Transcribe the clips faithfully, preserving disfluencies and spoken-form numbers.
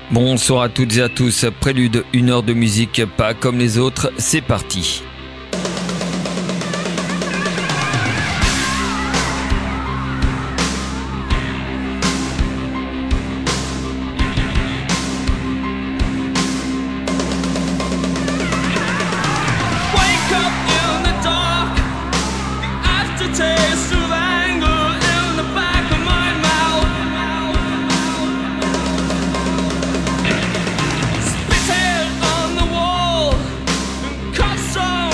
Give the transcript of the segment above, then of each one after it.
Bonsoir à toutes et à tous, prélude, une heure de musique pas comme les autres, c'est parti. Spit it on the wall and cut some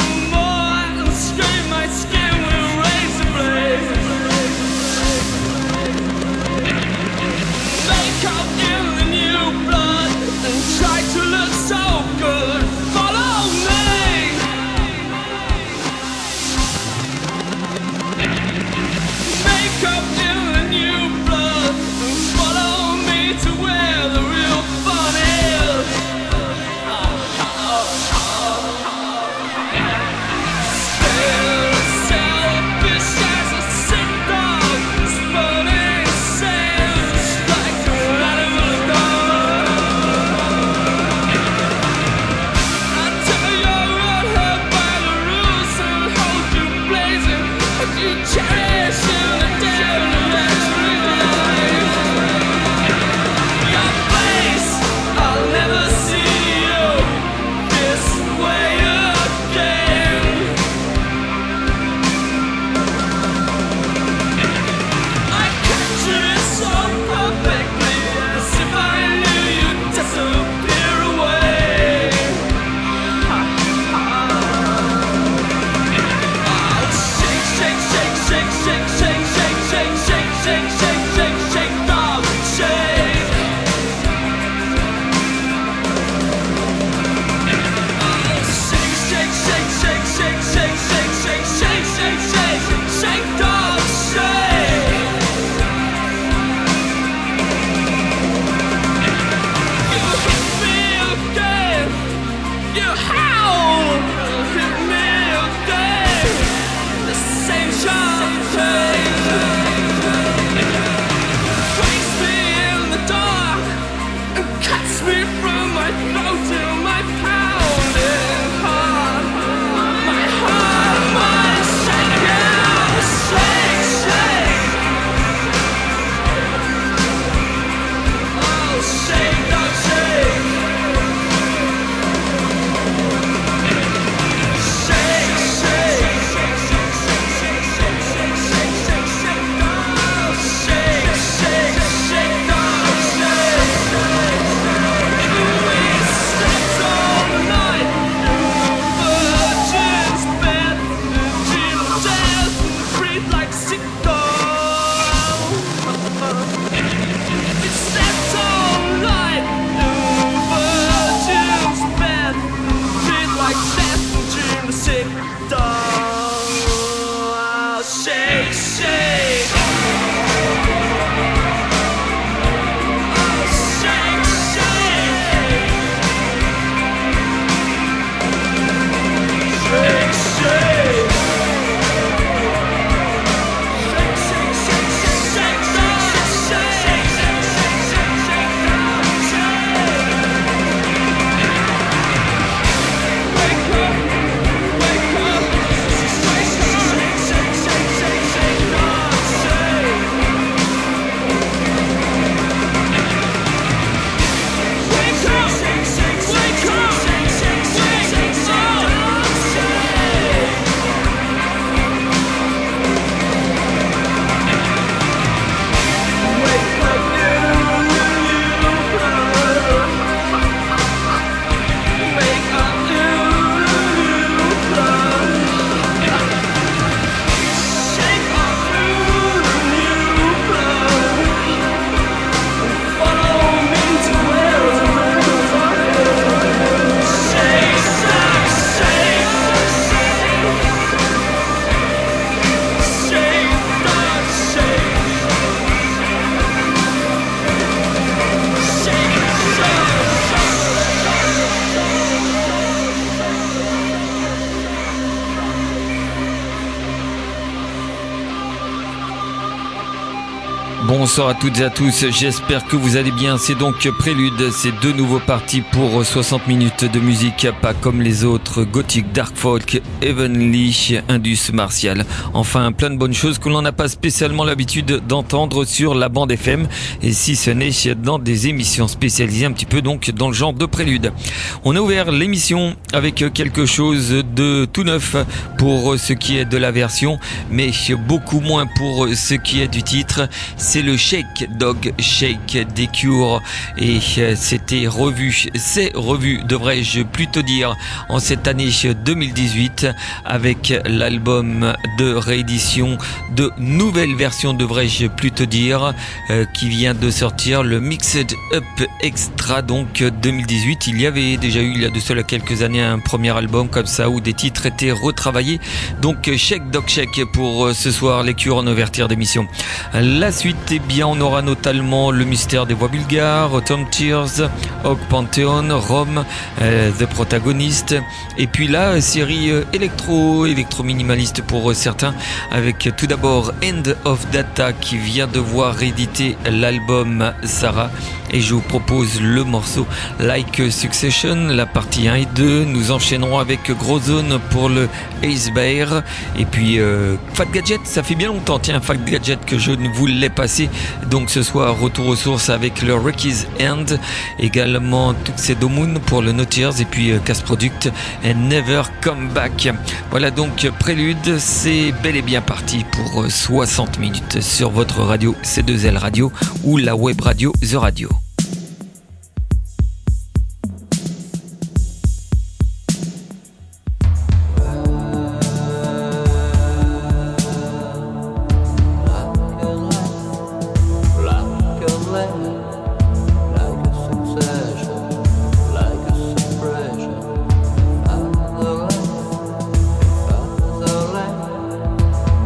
bonsoir à toutes et à tous, j'espère que vous allez bien. C'est donc Prélude, c'est deux nouveaux parties pour soixante minutes de musique pas comme les autres, gothique, dark folk, heavenly, indus, martial. Enfin, plein de bonnes choses que l'on n'a pas spécialement l'habitude d'entendre sur la bande F M, et si ce n'est dans des émissions spécialisées un petit peu donc dans le genre de Prélude. On a ouvert l'émission avec quelque chose de tout neuf pour ce qui est de la version, mais beaucoup moins pour ce qui est du titre. C'est le Shake Dog Shake des Cure, et c'était revu, c'est revu devrais-je plutôt dire, en cette année deux mille dix-huit avec l'album de réédition, de nouvelle version devrais-je plutôt dire, euh, qui vient de sortir, le Mixed Up Extra donc deux mille dix-huit. Il y avait déjà eu il y a de cela quelques années un premier album comme ça où des titres étaient retravaillés. Donc Shake Dog Shake pour ce soir, les Cure en ouverture d'émission. La suite, eh bien, on aura notamment le mystère des voix bulgares, Autumn Tears, Hog Pantheon, Rome, euh, The Protagonist, et puis la série euh, électro, électro-minimaliste pour euh, certains, avec tout d'abord End of Data qui vient de voir rééditer l'album Sarah, et je vous propose le morceau Like Succession, la partie un et deux. Nous enchaînerons avec Gros Zone pour le Ace Bear, et puis euh, Fat Gadget, ça fait bien longtemps, tiens, Fat Gadget que je ne vous l'ai passé, donc ce soir retour aux sources avec le Rocky's End, également Tuxedo Moon pour le No Tears, et puis euh, Casse Product and Never Come Back. Voilà donc Prélude, c'est bel et bien parti pour euh, soixante minutes sur votre radio C deux L Radio ou la web radio The Radio.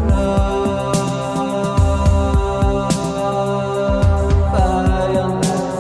Fire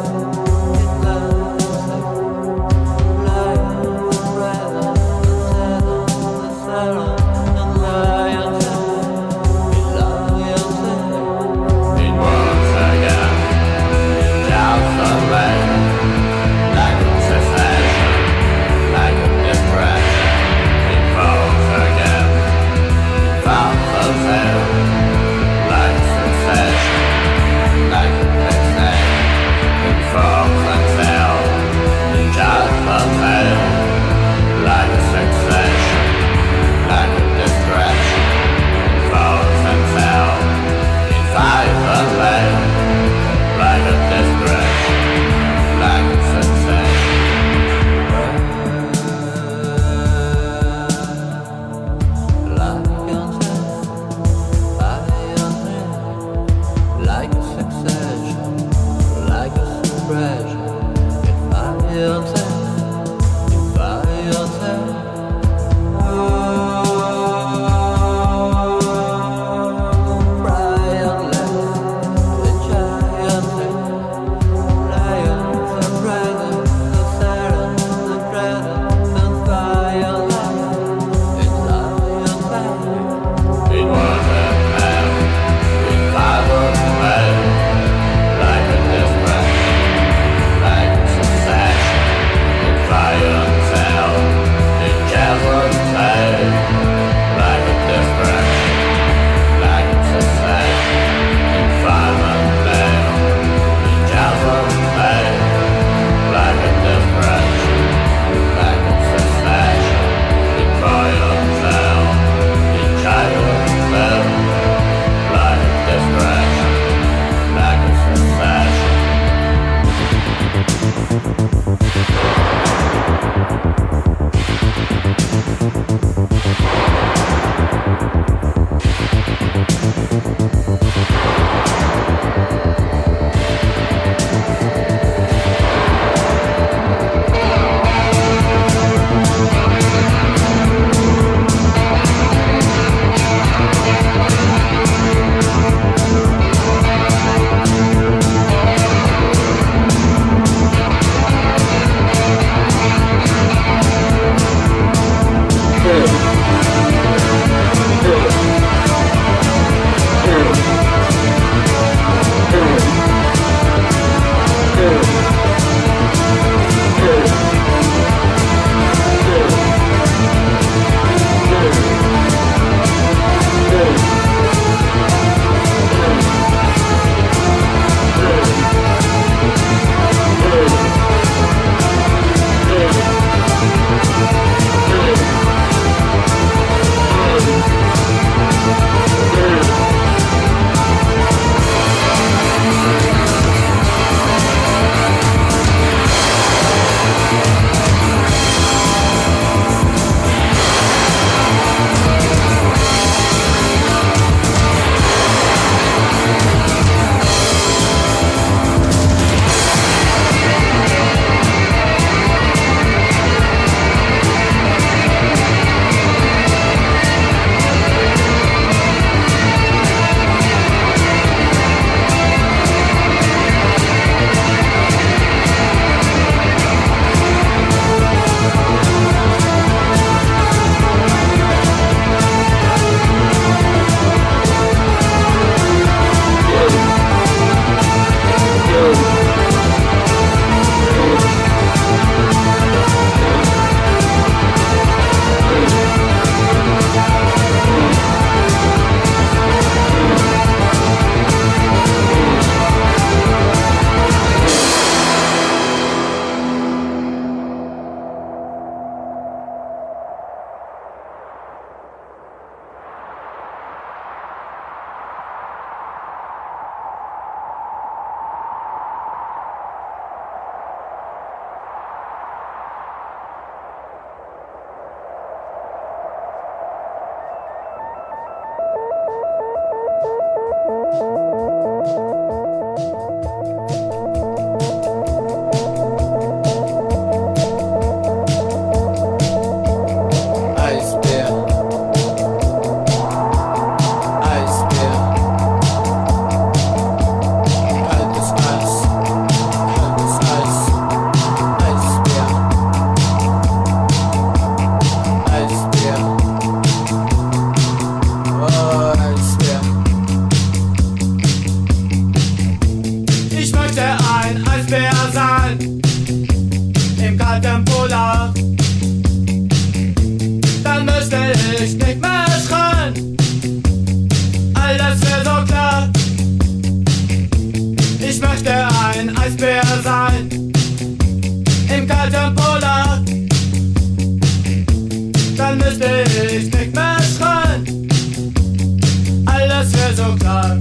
kaltem Polar. Dann müsste ich nicht mehr schreien, alles wäre so klar. Ich möchte ein Eisbär sein, im kalten Polar. Dann müsste ich nicht mehr schreien, alles wäre so klar.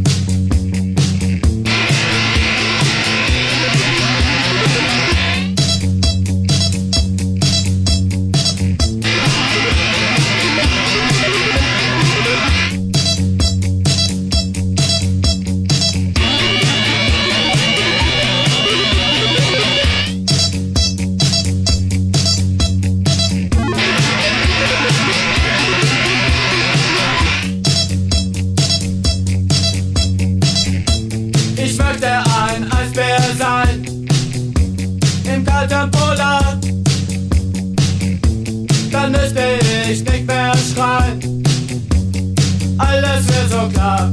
Ich möchte ein Eisbär sein, im kalten Polar. Dann müsste ich nicht mehr schreien, alles wäre so klar.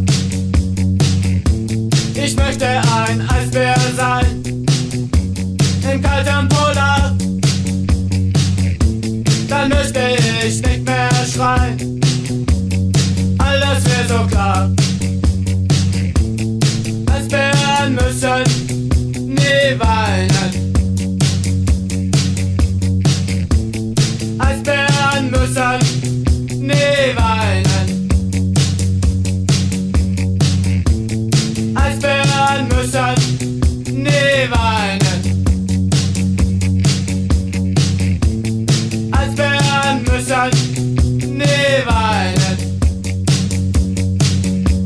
Ich möchte ein Eisbär sein, im kalten Polar. Dann müsste ich nicht mehr schreien, alles wäre so klar. Eisbären müssen nie weinen. Eisbären müssen nie weinen. Eisbären müssen nie weinen. Eisbären müssen nie weinen.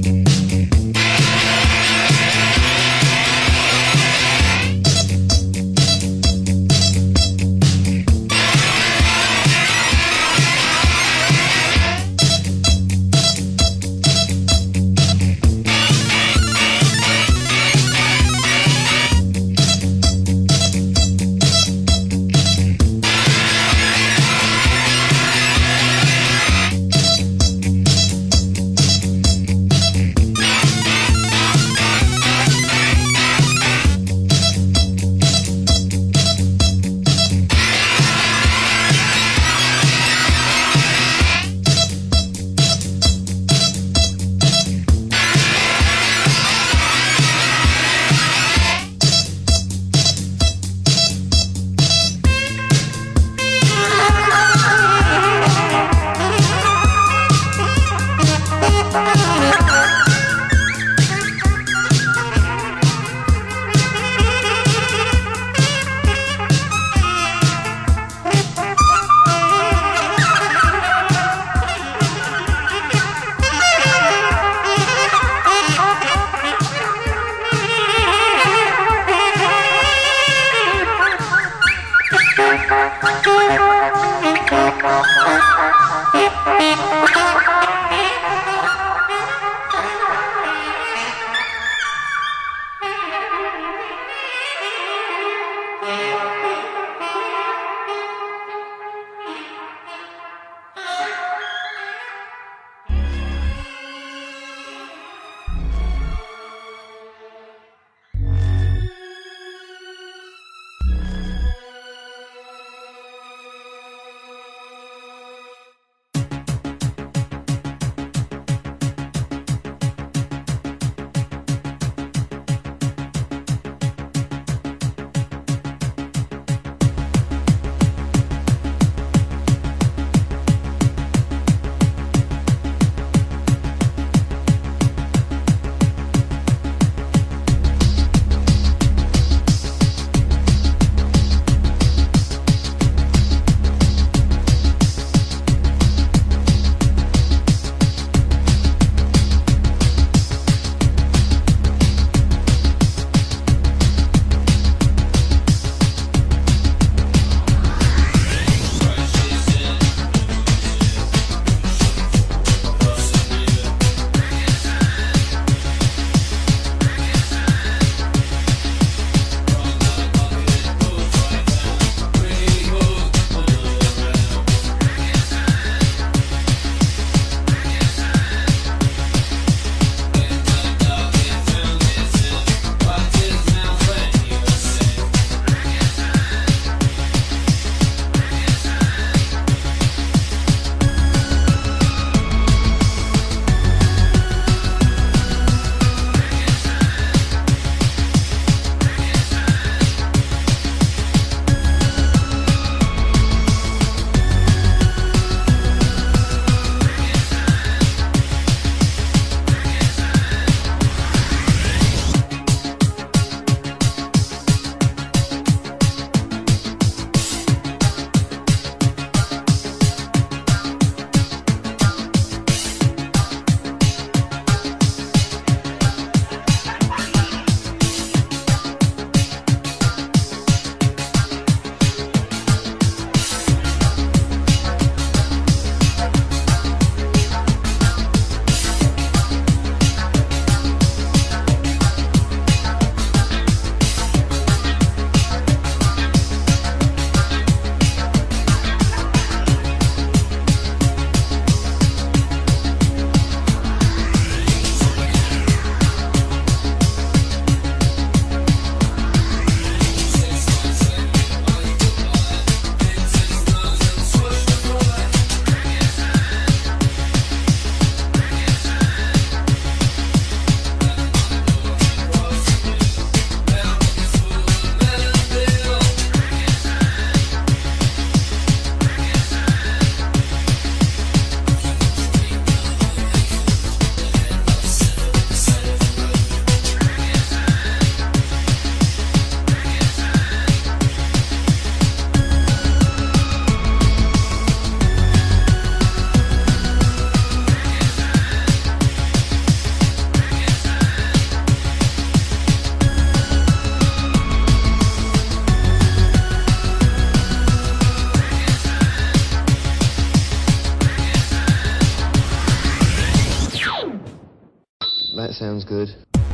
sounds good.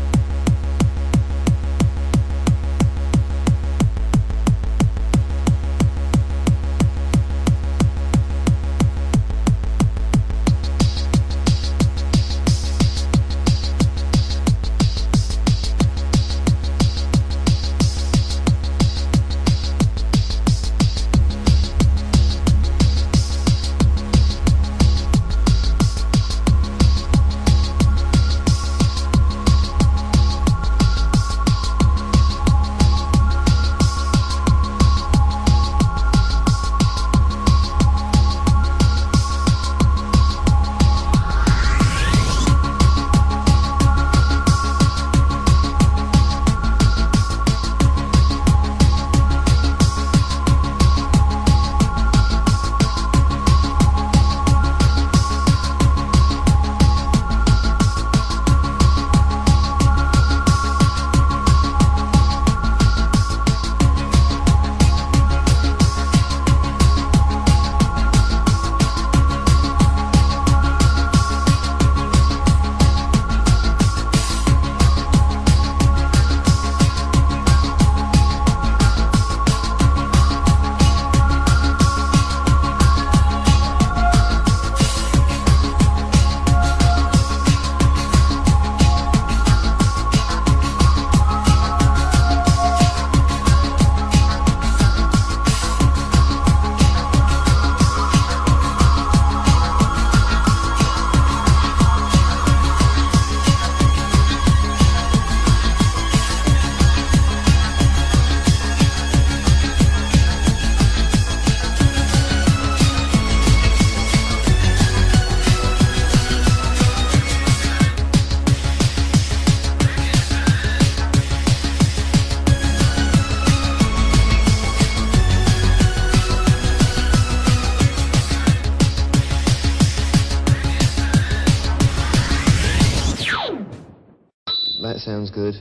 That sounds good.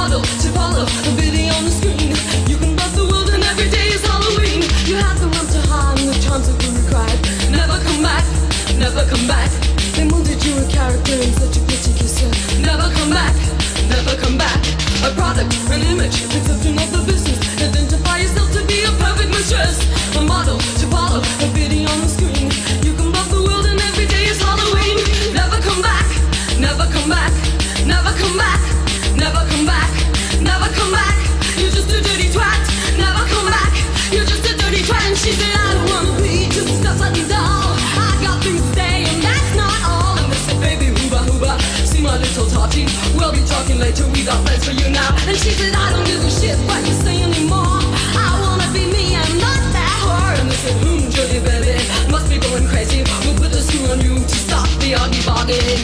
model to follow, a video on the screen. You can love the world and every day is Halloween. You had the will to harm, the charms of whom you cried. Never come back, never come back. They molded you a character in such a pity kiss. Never come back, never come back. A product, an image, exception of the business. Identify yourself to be a perfect mistress. A model to follow, a video on the screen. You can love the world and every day is Halloween. Never come back, never come back, never come back, never come back, never come back. You're just a dirty twat. Never come back, you're just a dirty twat. And she said I don't wanna be just a stuff-button doll. I got things to say and that's not all. And they said baby hooba hooba, see my little totty. We'll be talking later, we got plans for you now. And she said I don't give a shit what you say anymore. I wanna be me, I'm not that whore. And they said hmm, Judy baby, must be going crazy. We'll put the screw on you to stop the ugly body.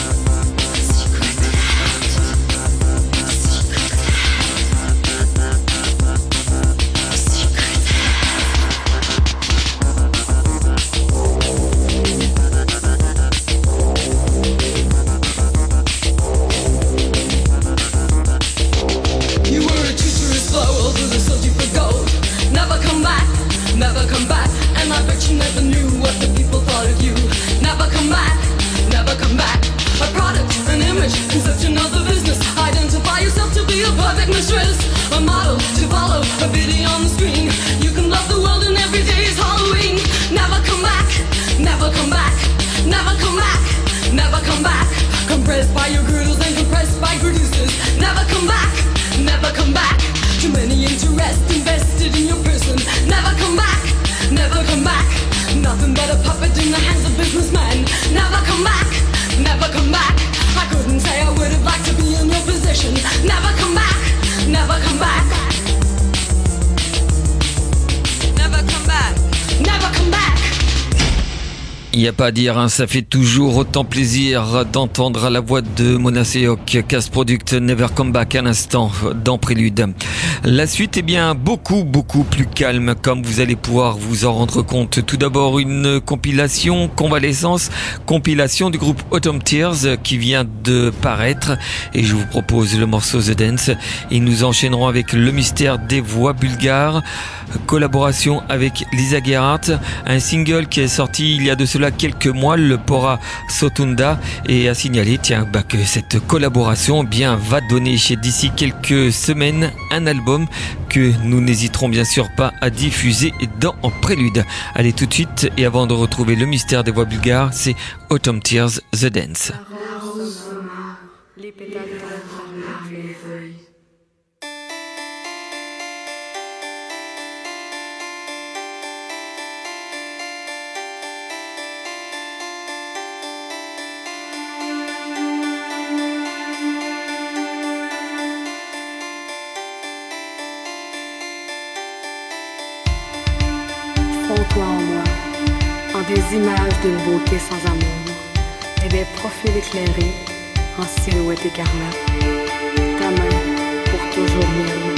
Never come back, and I bet you never knew what the people thought of you. Never come back, never come back. A product, an image, conception of the business. Identify yourself to be a perfect mistress. A model to follow, a video on the screen. You can love the world and every day is Halloween. Never come back, never come back, never come back, never come back. Compressed by your girdles and compressed by producers. Never come back, never come back. Too many interests invested in your person. Never come back, never come back. Nothing but a puppet in the hands of businessmen. Never come back, never come back. I couldn't say I would have liked to be in your position. Never come back, never come back. Never come back, never come back. Il n'y a pas à dire, hein, ça fait toujours autant plaisir d'entendre la voix de Mona Seok, Cast Product, Never Come Back, un instant dans Prélude. La suite est bien beaucoup, beaucoup plus calme, comme vous allez pouvoir vous en rendre compte. Tout d'abord, une compilation, convalescence, compilation du groupe Autumn Tears qui vient de paraître. Et je vous propose le morceau The Dance. Et nous enchaînerons avec Le Mystère des Voix Bulgares, collaboration avec Lisa Gerhardt, un single qui est sorti il y a de cela quelques mois, le Pora Sotunda, et à signaler tiens bah, que cette collaboration bien va donner chez d'ici quelques semaines un album que nous n'hésiterons bien sûr pas à diffuser dans En Prélude. Allez tout de suite, et avant de retrouver Le Mystère des Voix Bulgares, c'est Autumn Tears, The Dance. Les pétales tombent les feuilles. Fonds-toi en moi, en des images d'une beauté sans amour, et des profils éclairés en silhouette écarlate. Ta main pour toujours mienne.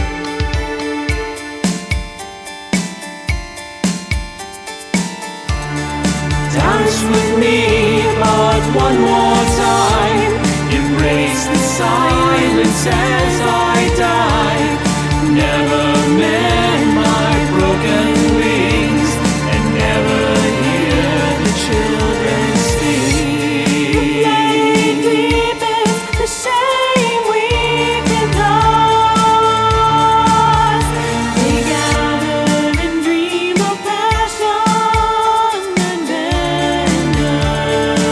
Dance with me, but one more time. Embrace the silence as I die. Never mend my broken wings, and never hear the children sing. The deepest, the shame we can cause. We gather and dream of passion and vengeance.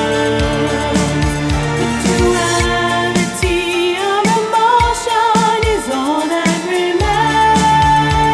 The duality of emotion is all that remains.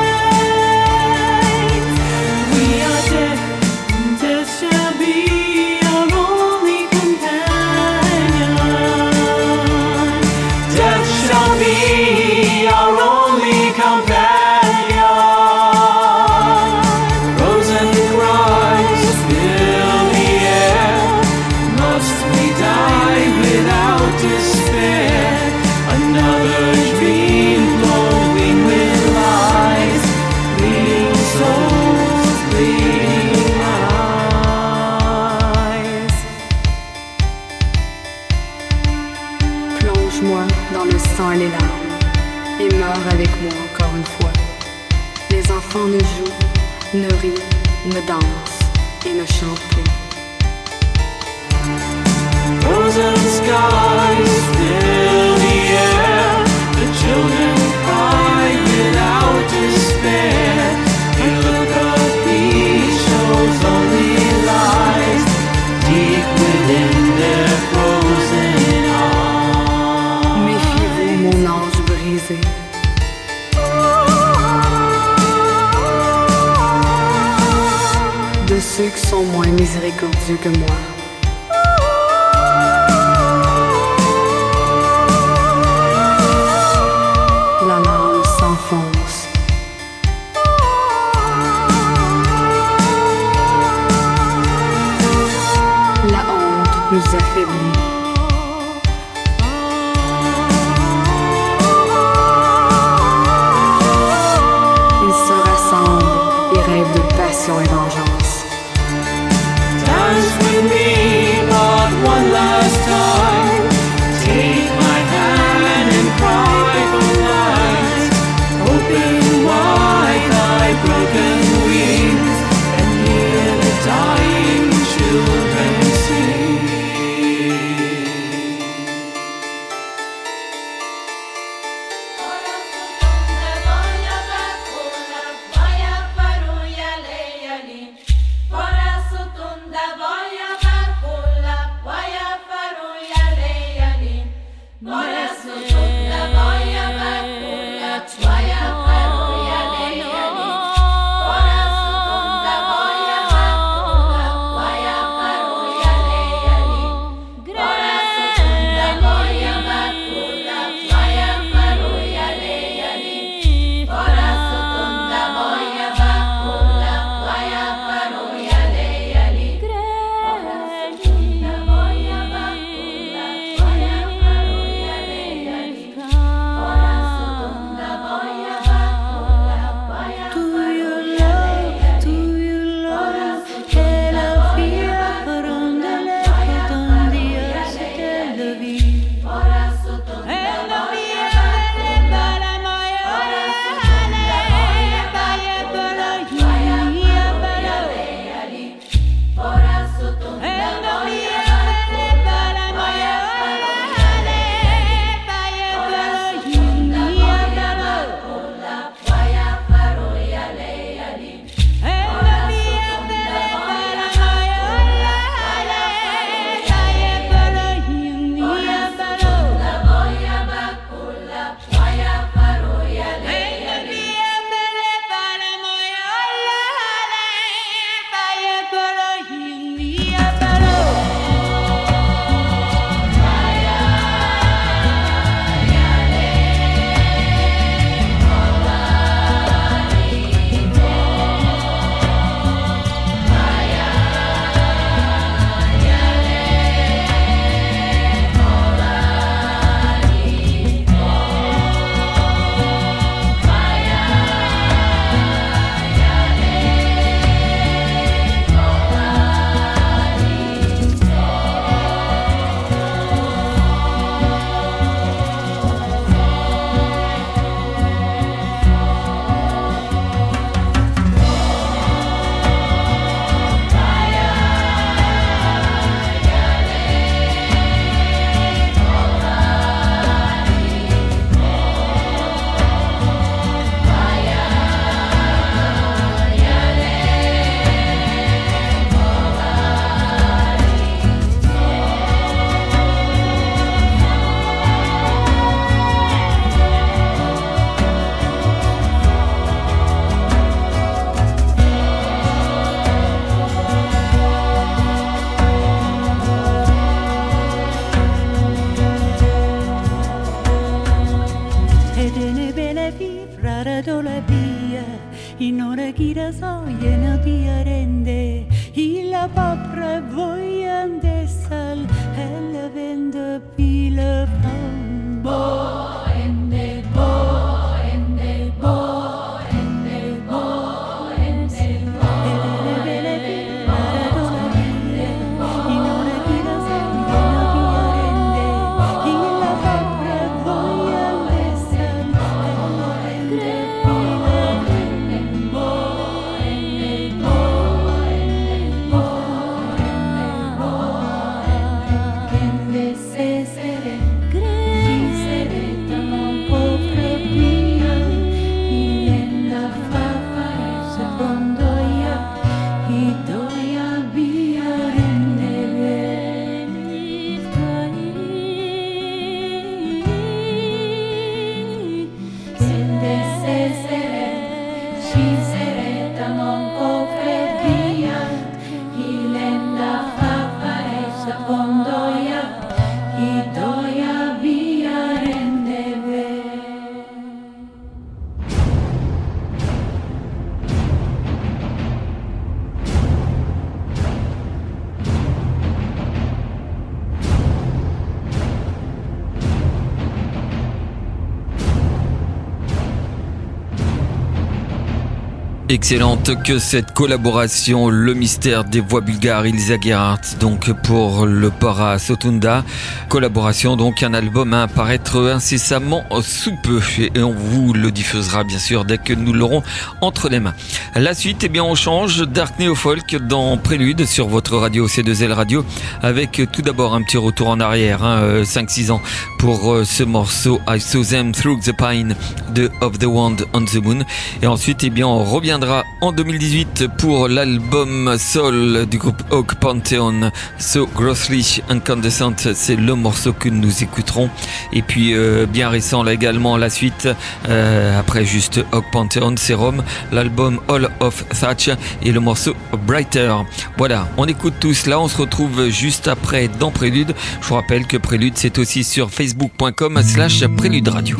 et meurt avec moi encore une fois. Les enfants ne jouent, ne rient, ne dansent et ne chantent plus. Frozen skies fill the air. The children cry without despair. They look up, he shows only lies deep within their frozen eyes. Méfiez-vous, mon ange brisé. De ceux qui sont moins miséricordieux que moi. La lame s'enfonce. La honte nous affaiblit. Ils se rassemblent et rêvent de passion et vengeance. Dance with me, but one last time. Take my hand and cry for light. Open wide thy broken wings and hear the dying children sing. in ora girasoie no dia rende il la papra voyan desal elle vende pile fam boende boende boende boende Excellente que cette collaboration, le mystère des voix bulgares, Ilza Gerhardt, donc pour le Para Sotunda. Collaboration, donc un album à apparaître incessamment sous peu. Et on vous le diffusera bien sûr dès que nous l'aurons entre les mains. La suite, eh bien on change, Dark Neo Folk dans Prélude sur votre radio C deux L Radio, avec tout d'abord un petit retour en arrière, hein, cinq six ans pour ce morceau I Saw Them Through the Pine de Of the Wand on the Moon. Et ensuite, eh bien on revient en deux mille dix-huit pour l'album Soul du groupe Oak Pantheon, So Grossly Incandescent, c'est le morceau que nous écouterons. Et puis euh, bien récent là également la suite, euh, après juste Oak Pantheon, c'est Rome, l'album All of Thatch et le morceau Brighter. Voilà, on écoute tout cela, on se retrouve juste après dans Prélude. Je vous rappelle que Prélude c'est aussi sur facebook point com slash Prélude Radio.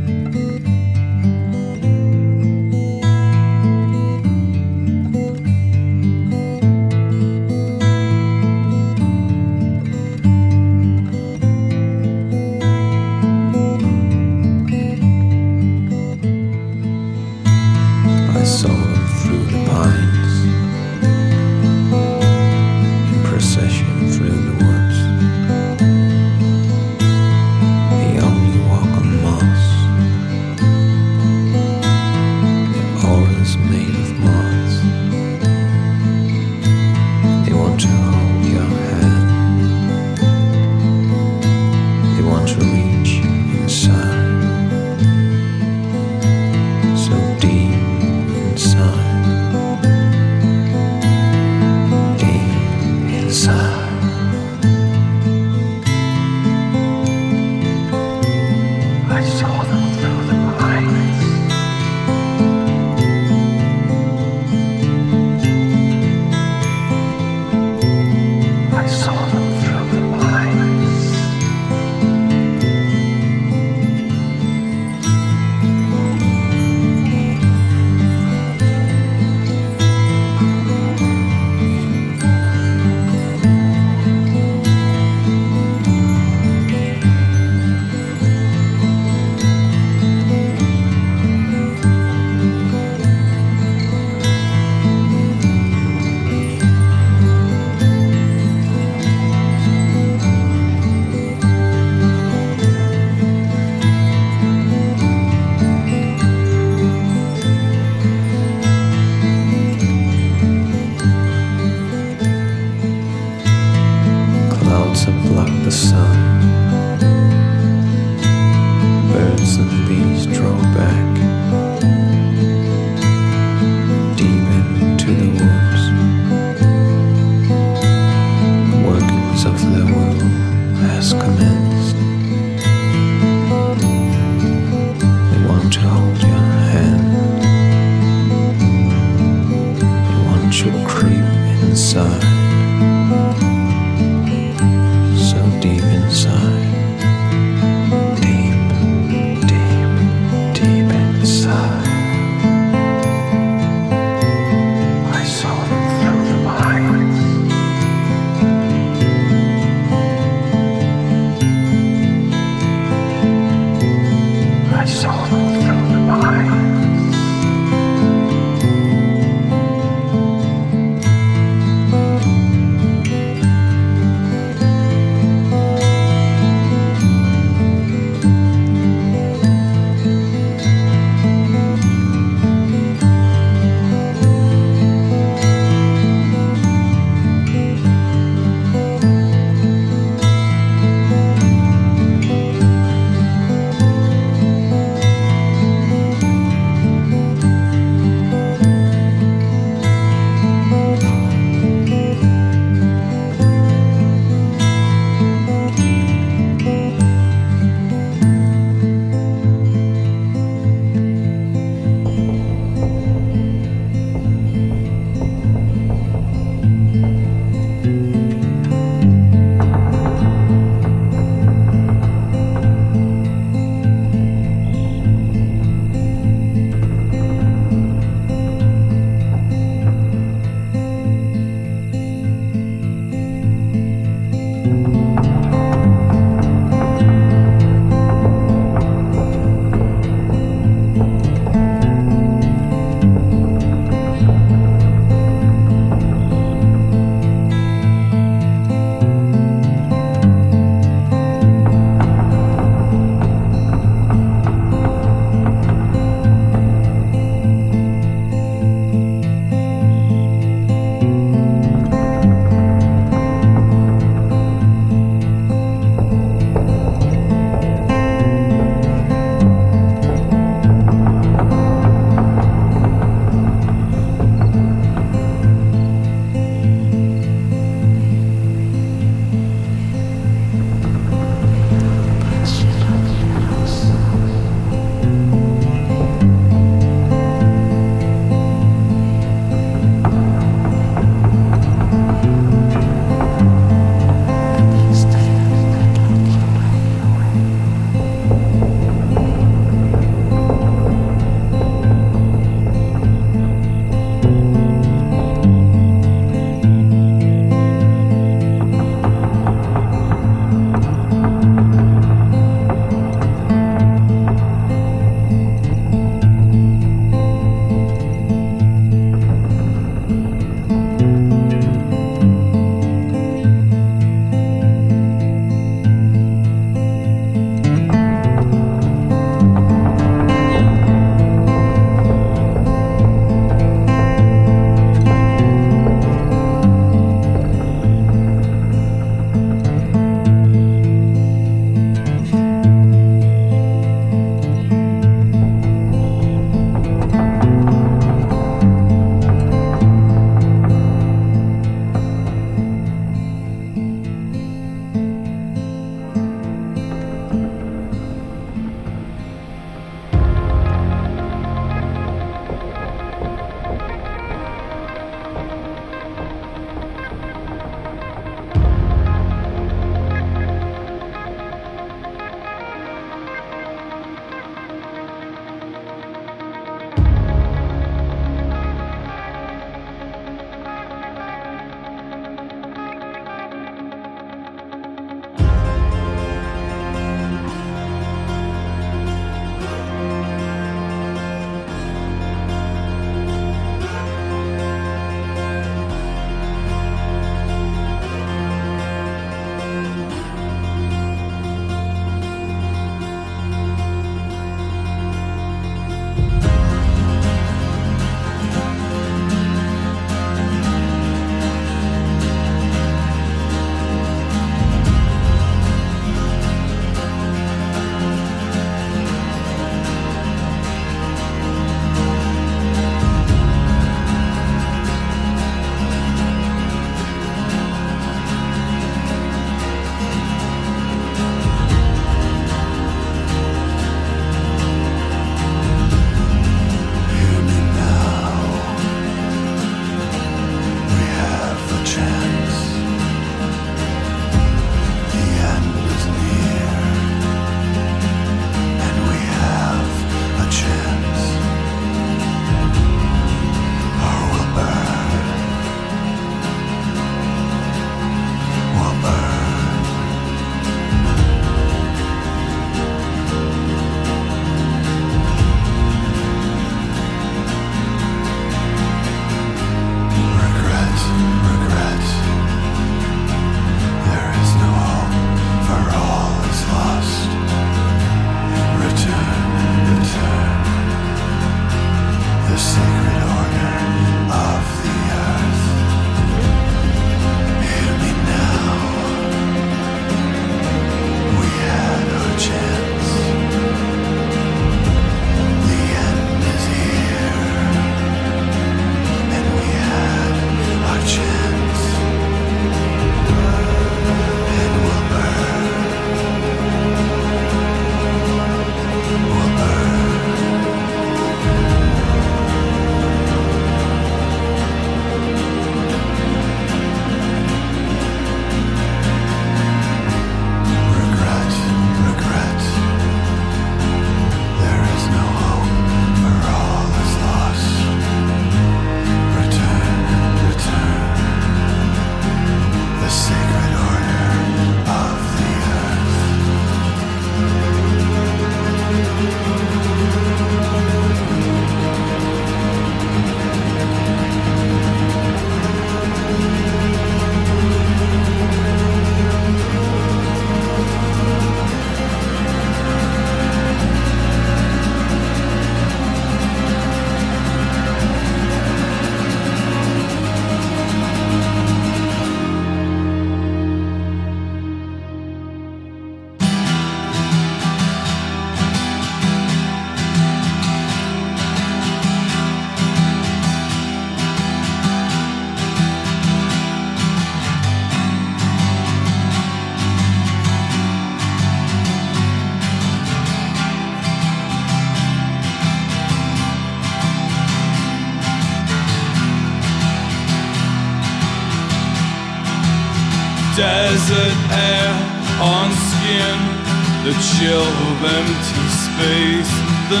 Desert air on skin, the chill of empty space, the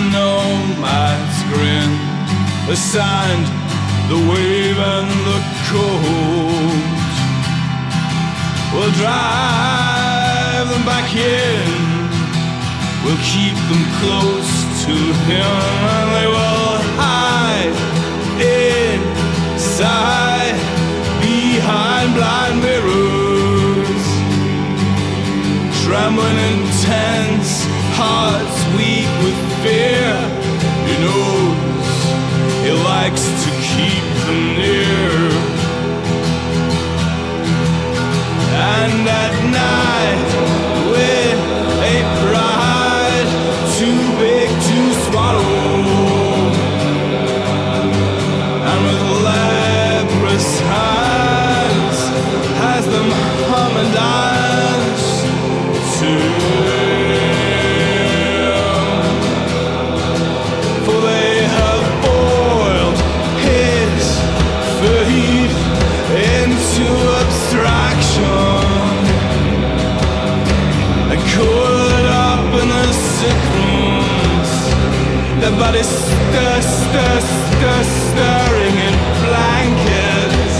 nomad's grin, the sand, the wave and the cold. We'll drive them back in, we'll keep them close to him, and they will hide inside, behind blind mirrors. Trembling intense, hearts weak with fear. He knows he likes to keep them near. And at night, with a pride too big to swallow, and with leprous hands, has them hum and dance to him. For they have boiled his faith into abstraction and coiled up in the sick rooms, their bodies stir, stir, stir, stirring in blankets,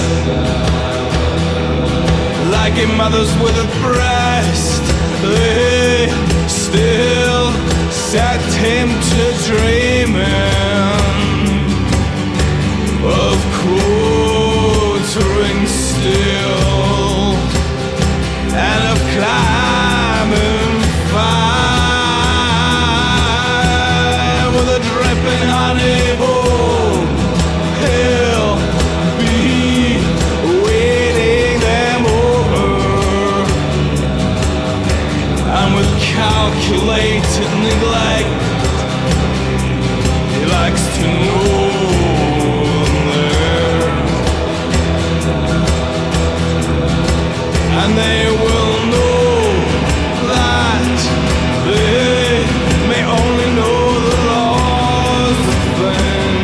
like a mother's with a breast. They still set him to dreaming of quartering steel and of climbing fire with a dripping honey bowl. He'll be waiting them over, and with calculated neglect, he likes to know there, and they will know that they may only know the laws of things.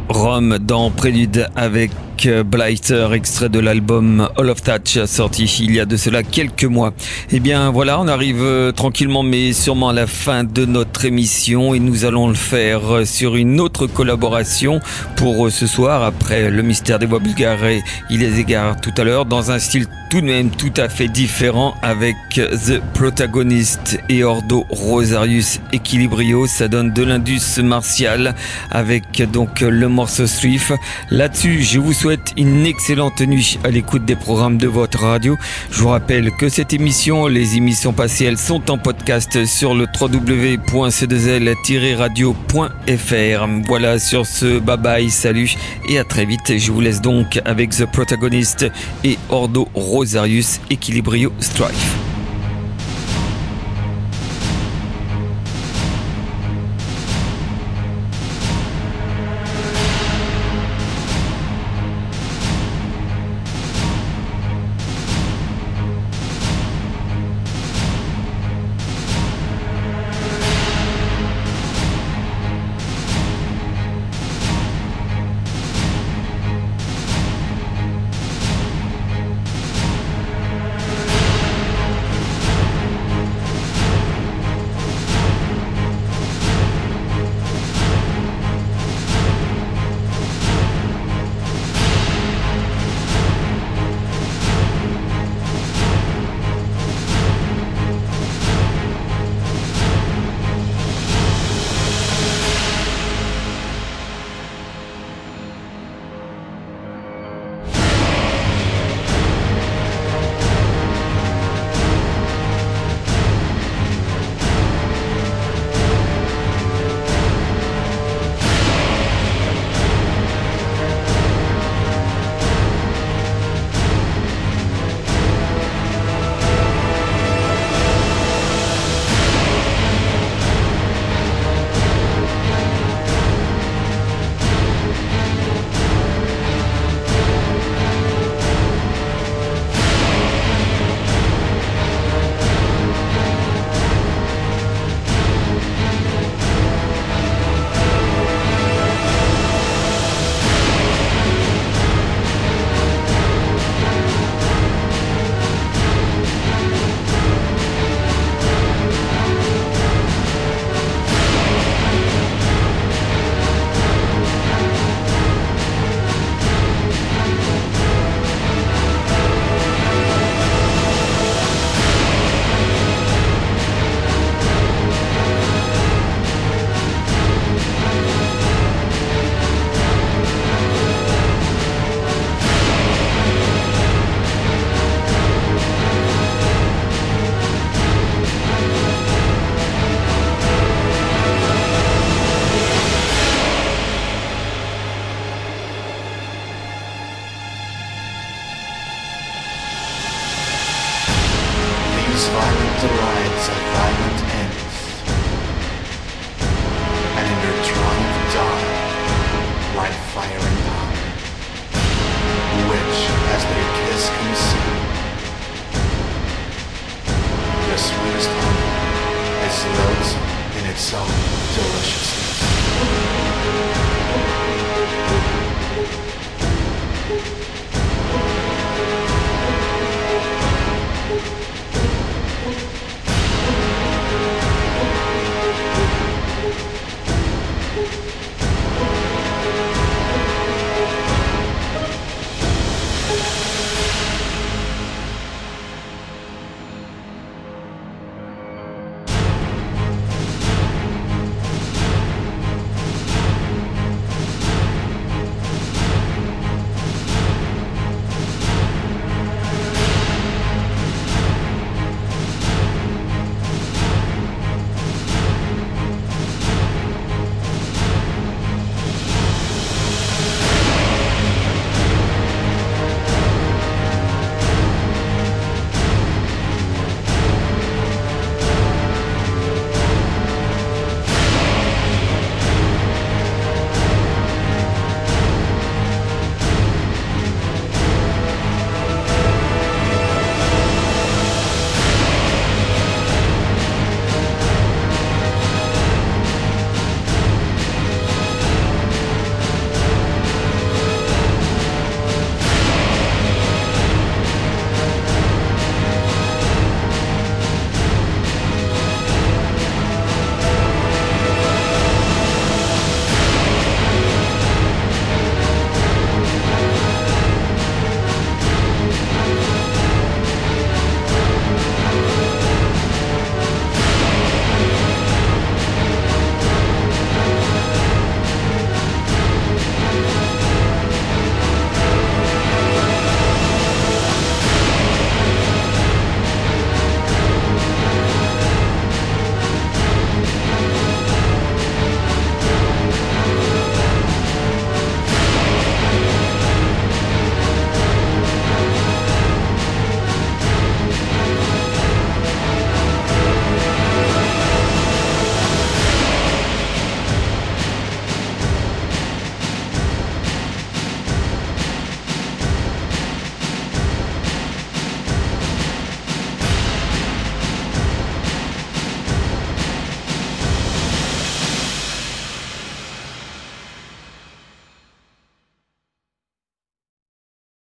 Rome dans Prélude avec Blighter, extrait de l'album All of Touch, sorti il y a de cela quelques mois. Et bien voilà, on arrive euh, tranquillement mais sûrement à la fin de notre émission et nous allons le faire sur une autre collaboration pour euh, ce soir, après Le Mystère des Voix Bulgares et Il les égare tout à l'heure, dans un style tout de même tout à fait différent avec The Protagonist et Ordo Rosarius Equilibrio. Ça donne de l'indus martial avec donc le morceau Strife. Là-dessus, je vous souhaite une excellente nuit à l'écoute des programmes de votre radio. Je vous rappelle que cette émission, les émissions passées, elles sont en podcast sur le w w w point c deux l tiret radio point f r. Voilà, sur ce, bye bye, salut et à très vite. Je vous laisse donc avec The Protagonist et Ordo Rosarius Equilibrio Strife. Thank you.